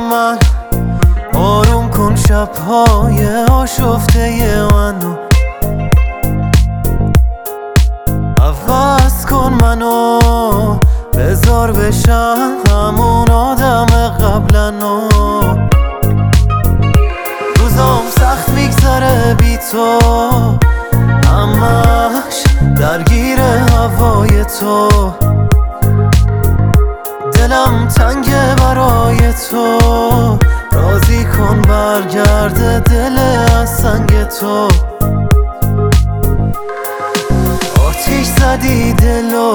من، آروم کن شب‌های آشفته منو، عوض کن منو، بذار بشم همون آدم قبلنو. روزام سخت میگذره بی تو، همش درگیر هوای تو، دلم تنگه برای تو، راضی کن برگرده دل از سنگ تو. آتیش زدی دلو،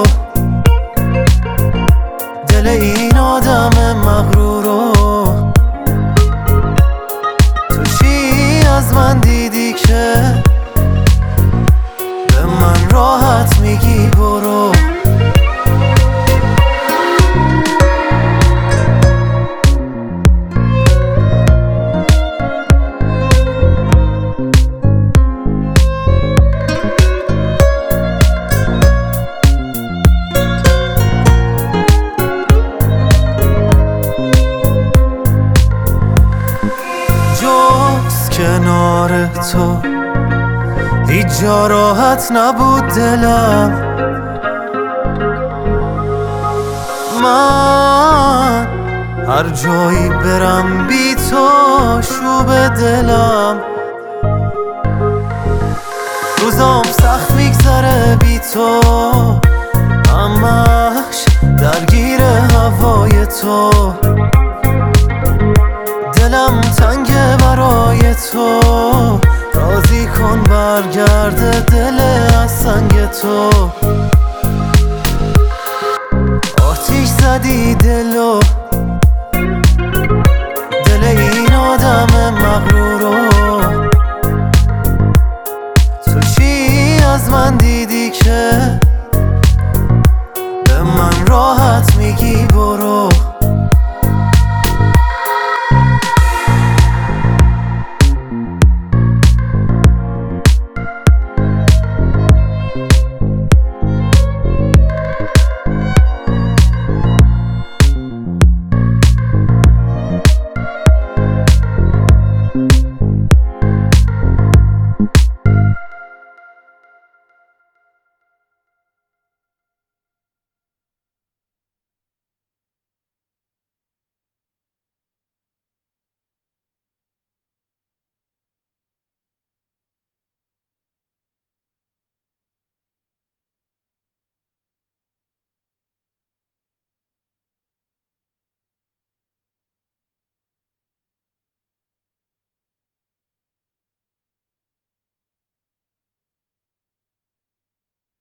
دل این آدم مغرورو، تو چی از من دیدی که به من راحت میگی برو؟ کنار تو هیچ جا راحت نبود دلم، من هر جایی برم بی تو شوب دلم. روزام سخت میگذره بی تو، همش درگیر هوای تو، دلم تنگه برای تو، راضی کن برگرده دل از سنگ تو. آتیش زدی دلو،